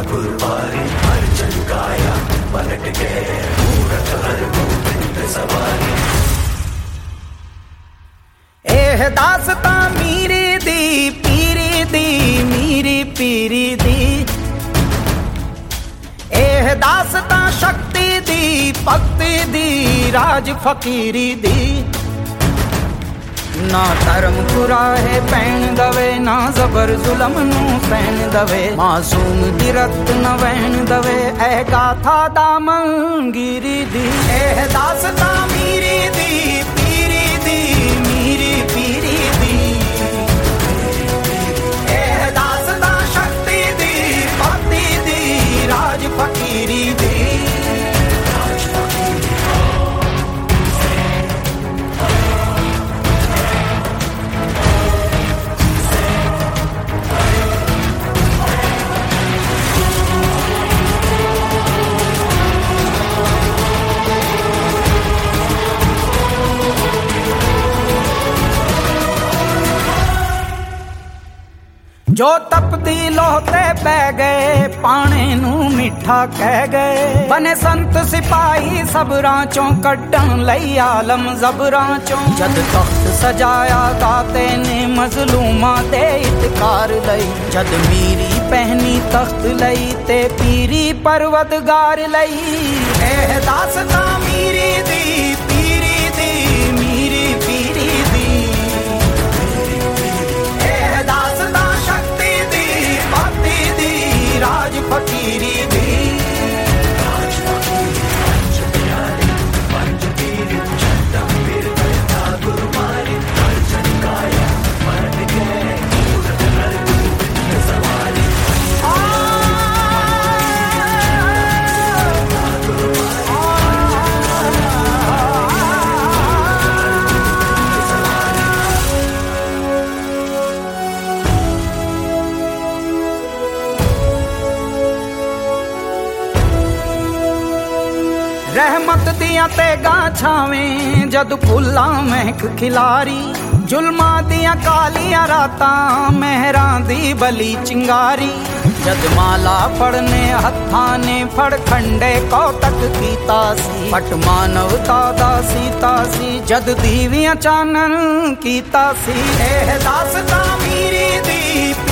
गुरुवारी अर्जन गाया पलट गए मूरत हर गोविंद सवारी। एह दासता मीरी दी पीरी दी मीरी पीरी दी, एह दासता शक्ति दी भक्ति दी राज फकीरी दी। ना धर्म कुराहे पैन दवे ना जबर जुलम नू पैन दवे, मासूम दी रत न वहन दवे ऐ गाथा दा मंगीरी दी। एह दासता मीरी दी पीरी दी मीरी पीरी दी, एह दासता शक्ति दी भक्ति दी राज फकीरी दी। जो तपदी लोहते पै गए पाने नू मिठा कह गए, बने संत सिपाही सबरां चों कड्डण लई आलम जबरां चों। जद तख्त सजाया दाते ने मजलूमां दे इतकार लई, जद मीरी पहनी तख्त लई ते पीरी परवदगार लई। एह दासता मीरी दी पीरी दी मीरी पीरी दी, एह दासता शक्ति दी भक्ति दी राज फकीरी दी। राज फकीरी पंच प्यारे पंच पीर चंदम पीर करता गुरुवारी अर्जन गाया पलट गए मूरत हर गोविंद सवारी। रहमत दियां ते गाछावें जद फुल्लां महक खिलारी, जुल्मा दियां कालियां रातां मेहरां दी बली चिंगारी। जद माला फड़ने हत्थां ने फड़ खंडे कौतक कीता सी, पट मानवता दा सीता सी जद दीवियां चानन कीता सी। एह दासता मीरी दी